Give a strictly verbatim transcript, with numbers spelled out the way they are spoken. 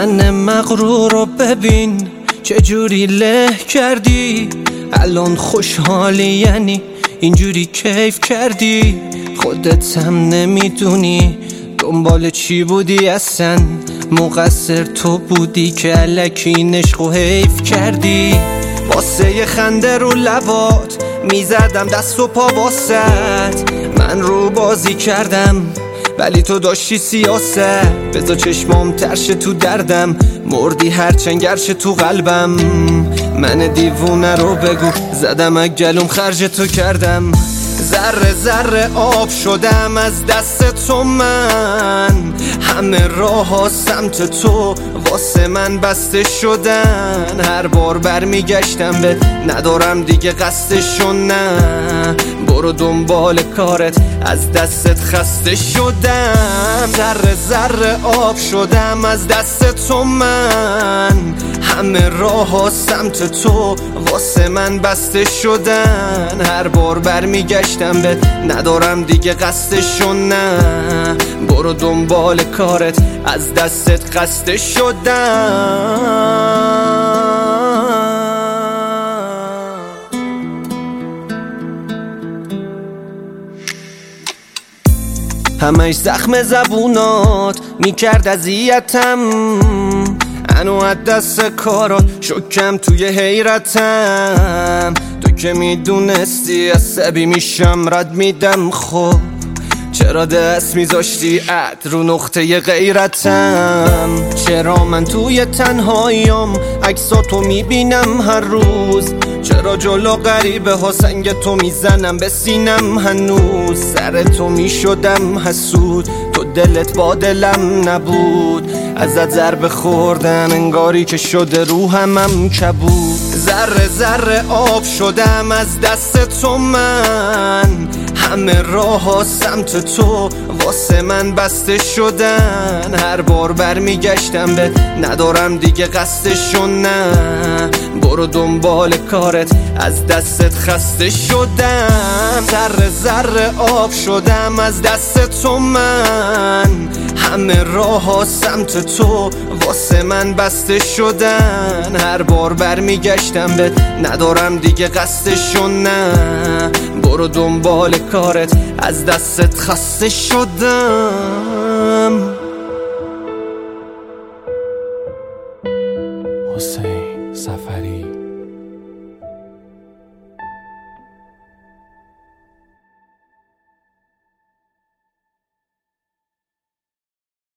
من مغرور رو ببین چجوری له کردی، الان خوشحالی یعنی اینجوری کیف کردی، خودت هم نمیدونی دنبال چی بودی، اصلا مقصر تو بودی که الکی نشق و حیف کردی. واسه یه خنده رو لبات میزدم دست و پا واسط، من رو بازی کردم ولی تو داشتی سیاست. بذار چشمام ترشه تو دردم، مردی هرچنگ گرشه تو قلبم. من دیوونه رو بگو زدم گلوم خرج تو کردم، ذره ذره آب شدم از دست تو من، همه راه ها سمت تو واسه من بسته شدن. هر بار برمیگشتم به ندارم دیگه قصدشو، نه برو دنبال کارت از دستت خسته شدم. ذره ذره آب شدم از دست تو من، همه راه ها سمت تو واسه من بسته شدن. هر بار برمیگشتم به ندارم دیگه قصدشو، نه برو دنبال کارت از دستت خسته شدم. همش زخم زبونات میکرد اذیتم، انو از دست کارات شکم توی حیرتم. تو که میدونستی عصبی میشم رد میدم، خب چرا دست میذاشتی عد رو نقطه غیرتم؟ چرا من توی تنهاییم عکساتو میبینم هر روز؟ چرا جلو غریبه ها سنگ تو میزنم به سینم هنوز؟ سر تو میشدم حسود، تو دلت با دلم نبود، ازت ضربه خوردم انگاری که شده روحمم کبود. ذره ذره آب شدم از دست تو من، همه راه ها سمت تو واسه من بسته شدن. هر بار برمیگشتم به ندارم دیگه قصدشو، نه برو دنبال کارت از دستت خسته شدم. ذره ذره آب شدم از دست تو من، همه راه ها سمت تو واسه من بسته شدن. هر بار برمیگشتم به ندارم دیگه قصدشو، نه برو دنبال کارت از دستت خسته شدم. حسین سفری